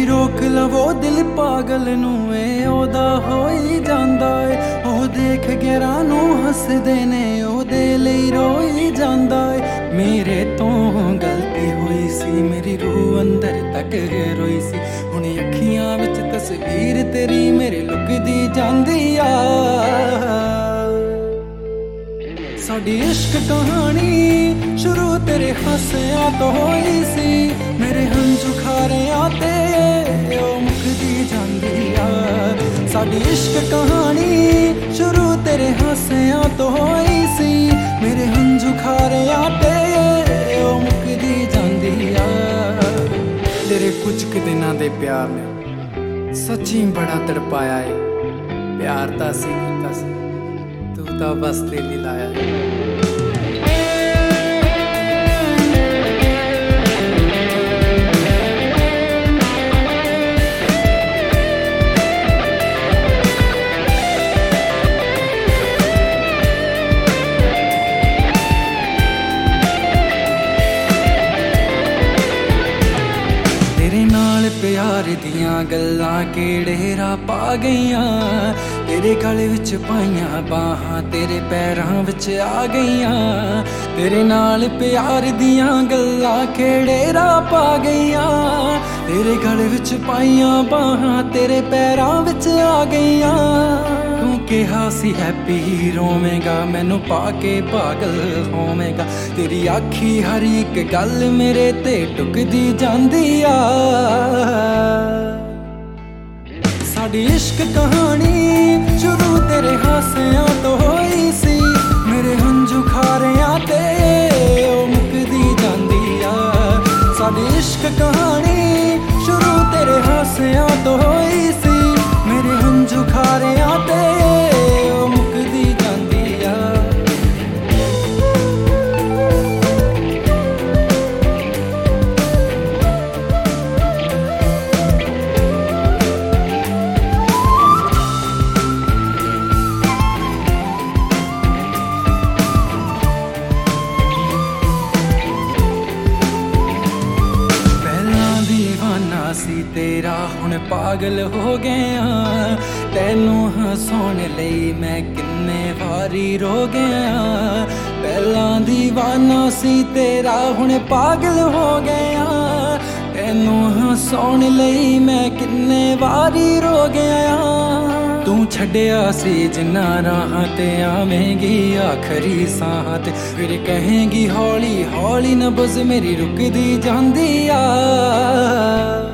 रोक लवो दिल पागल नू ओदा हो ही जांदा ए। ओ देख गैरां नू हसदे ने ओदे लई रोई जांदा ए। मेरे तो गलती हुई सी मेरी रूह अंदर तक रोई सी। हुण अखियां विच तस्वीर तेरी मेरे लुकदी जांदी आ। साडी इश्क कहानी शुरू तेरे हासियां तो होई सी। मेरे हंझू खारियां ते ओ मुकदी जांदी आ। साडी इश्क कहानी शुरू तेरे हासियां तो होई सी। मेरे हंझू खारियां ते ओ मुकदी जांदी आ। तेरे कुछ क दिनां दे प्यार ने सच्ची बड़ा तड़पाया है। प्यार तां सी कीता सी तू तां बस दिल ही लाया है। तेरे नाल प्यार दियां गल्लां केड़े राह पा गईयां। तेरे गले विच पाइयां बाहां तेरे पैरां विच आ गईयां। तेरे नाल प्यार दियां गल्लां केड़े राह पा गईयां। तेरे गले विच पाइयां बाहां तेरे पैरां विच आ गईयां। तू कहा सी हैप्पी रोवेगा मैनू पाके पागल होवेगा। तेरी आखी हर एक गल मेरे ते टुकदी जांदी आ। साडी इश्क कहानी शुरू तेरे हासियां तो होई सी। मेरे हंझू खारियां ते ओ मुकदी जांदी आ। साडी इश्क कहानी शुरू तेरे हासियां तो होई सी। मेरे हंझू खारियां ते ओ मुकदी जांदी आ। सी तेरा हुण पागल हो गया। तैनू हसाउण लई मैं किन्ने वारी रो गया। पहलां दीवाना सी तेरा हुण पागल हो गया। तैनू हसाउण लई मैं किन्ने वारी रो गया। तू छड्डिया सी जिन्ना राह ते आवेंगी आखरी साह ते। फिर कहेंगी हौली हौली नब्ज़ मेरी रुकदी जांदी आ।